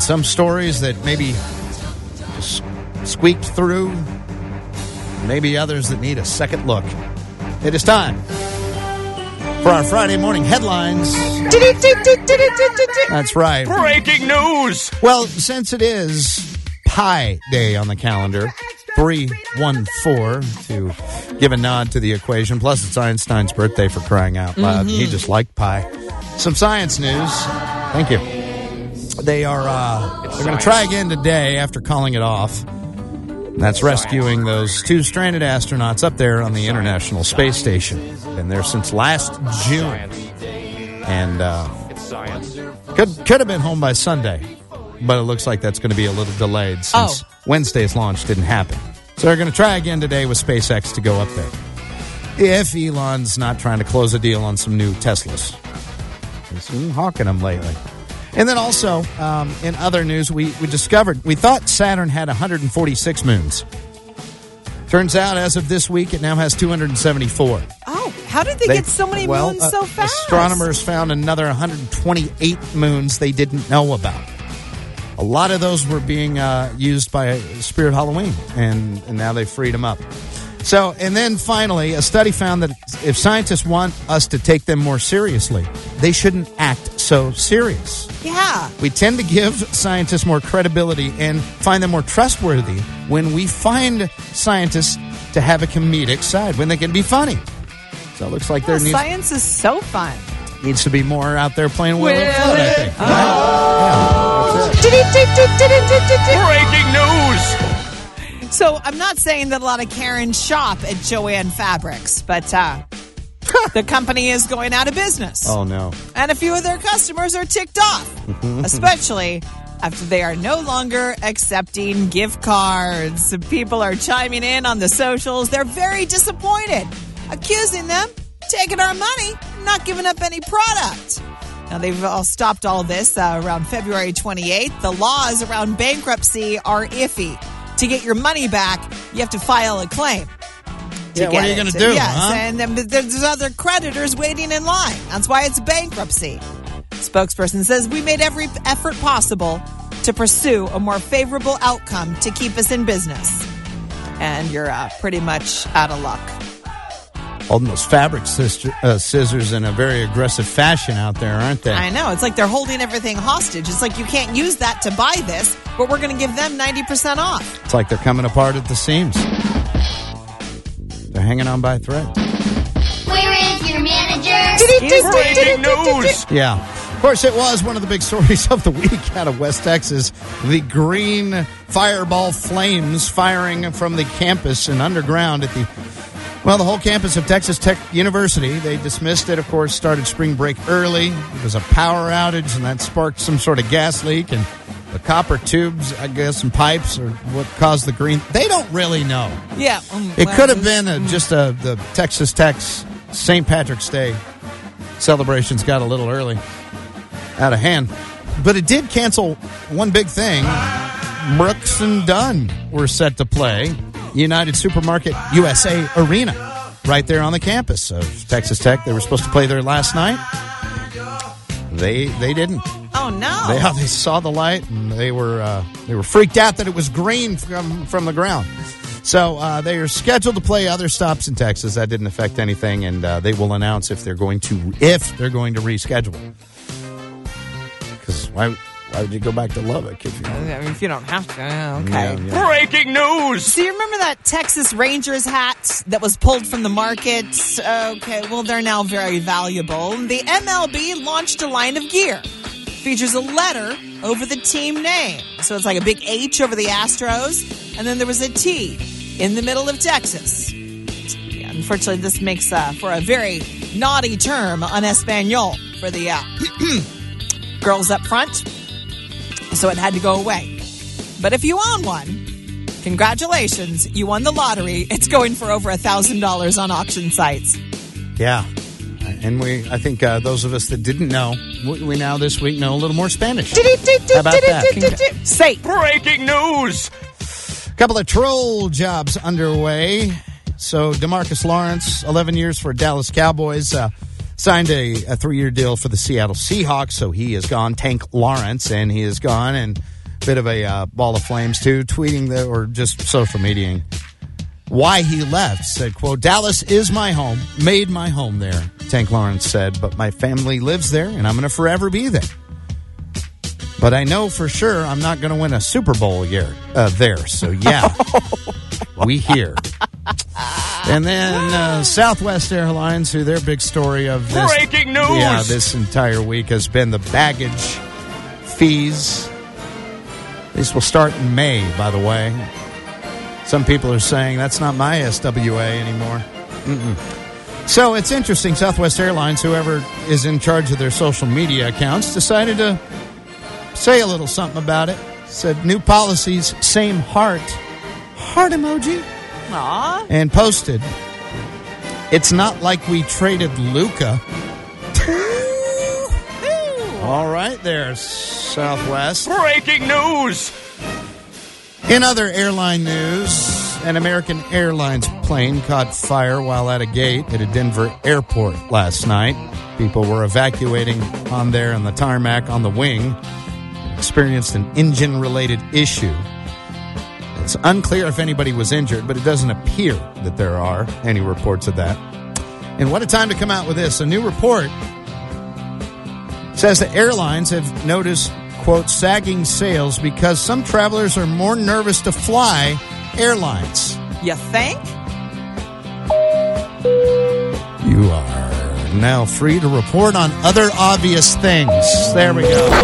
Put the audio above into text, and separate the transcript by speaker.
Speaker 1: and some stories that maybe just squeaked through, maybe others that need a second look. It is time for our Friday morning headlines. That's right.
Speaker 2: Breaking news!
Speaker 1: Well, since it is Pi Day on the calendar, 314, to give a nod to the equation. Plus, it's Einstein's birthday, for crying out loud. He just liked pi. Some science news. Thank you. They're going to try again today after calling it off. That's rescuing those two stranded astronauts up there on the International Space Station. Been there since last June. And could have been home by Sunday. But it looks like that's going to be a little delayed since Wednesday's launch didn't happen. So they're going to try again today with SpaceX to go up there. If Elon's not trying to close a deal on some new Teslas. He's been hawking them lately. And then also, in other news, we thought Saturn had 146 moons. Turns out, as of this week, it now has 274.
Speaker 3: Oh, how did they get so many moons so fast?
Speaker 1: Astronomers found another 128 moons they didn't know about. A lot of those were being used by Spirit Halloween, and now they've freed them up. So, and then finally, a study found that if scientists want us to take them more seriously, they shouldn't act so serious.
Speaker 3: Yeah.
Speaker 1: We tend to give scientists more credibility and find them more trustworthy when we find scientists to have a comedic side, when they can be funny. So it looks like there
Speaker 3: science is so fun.
Speaker 1: Needs to be more out there playing Will and Float, I think.
Speaker 2: Breaking news!
Speaker 3: So I'm not saying that a lot of Karens shop at Joann Fabrics, but the company is going out of business.
Speaker 1: Oh, no.
Speaker 3: And a few of their customers are ticked off, especially after they are no longer accepting gift cards. People are chiming in on the socials. They're very disappointed, accusing them of taking our money and not giving up any product. Now, they've all stopped all this around February 28th. The laws around bankruptcy are iffy. To get your money back, you have to file a claim.
Speaker 1: What are you going to do?
Speaker 3: Yes,
Speaker 1: huh?
Speaker 3: and then there's other creditors waiting in line. That's why it's bankruptcy. Spokesperson says, we made every effort possible to pursue a more favorable outcome to keep us in business. And you're pretty much out of luck.
Speaker 1: Holding those fabric scissors in a very aggressive fashion out there, aren't they?
Speaker 3: I know. It's like they're holding everything hostage. It's like you can't use that to buy this, but we're going to give them 90% off.
Speaker 1: It's like they're coming apart at the seams. They're hanging on by a thread.
Speaker 4: Where is your manager?
Speaker 2: Breaking news!
Speaker 1: Yeah. Of course, it was one of the big stories of the week out of West Texas. The green fireball flames firing from the campus and underground at the whole campus of Texas Tech University. They dismissed it, of course, started spring break early. It was a power outage, and that sparked some sort of gas leak. And the copper tubes, I guess, and pipes are what caused the green. They don't really know.
Speaker 3: Yeah.
Speaker 1: It could have been the Texas Tech's St. Patrick's Day celebrations got a little early, out of hand. But it did cancel one big thing. Brooks and Dunn were set to play United Supermarket USA Arena right there on the campus of Texas Tech. They were supposed to play there last night. They didn't.
Speaker 3: Oh, no.
Speaker 1: They saw the light, and they were freaked out that it was green from the ground. So they are scheduled to play other stops in Texas. That didn't affect anything, and they will announce if they're going to reschedule. Because why would you go back to Lubbock if
Speaker 3: you don't have to? Okay.
Speaker 1: Yeah.
Speaker 2: Breaking news!
Speaker 3: So you remember that Texas Rangers hat that was pulled from the market? Okay, well, they're now very valuable. The MLB launched a line of gear. Features a letter over the team name. So it's like a big H over the Astros, and then there was a T in the middle of Texas. Yeah, unfortunately, this makes for a very naughty term on Espanol for the girls up front. So it had to go away. But if you own one, congratulations, you won the lottery. It's going for over $1,000 on auction sites.
Speaker 1: Yeah. And I think those of us that didn't know, we now this week know a little more Spanish. How about that?
Speaker 3: Say.
Speaker 2: Breaking news!
Speaker 1: A couple of troll jobs underway. So DeMarcus Lawrence, 11 years for Dallas Cowboys. signed a 3-year deal for the Seattle Seahawks, so he is gone. Tank Lawrence, and he is gone, and bit of a ball of flames, too, tweeting or just social mediaing why he left. Said, quote, Dallas is my home, made my home there, Tank Lawrence said, but my family lives there, and I'm going to forever be there. But I know for sure I'm not going to win a Super Bowl there, so yeah, we here. And then Southwest Airlines, who their big story of this
Speaker 2: Breaking news!
Speaker 1: Yeah, this entire week has been the baggage fees. These will start in May, by the way. Some people are saying that's not my SWA anymore. So it's interesting. Southwest Airlines, whoever is in charge of their social media accounts, decided to say a little something about it. Said new policies, same heart emoji.
Speaker 3: Aw.
Speaker 1: And posted, it's not like we traded Luca. All right there, Southwest.
Speaker 2: Breaking news!
Speaker 1: In other airline news, an American Airlines plane caught fire while at a gate at a Denver airport last night. People were evacuating on there on the tarmac on the wing. Experienced an engine-related issue. It's unclear if anybody was injured, but it doesn't appear that there are any reports of that. And what a time to come out with this. A new report says that airlines have noticed, quote, sagging sales because some travelers are more nervous to fly airlines.
Speaker 3: You think?
Speaker 1: You are now free to report on other obvious things. There we go.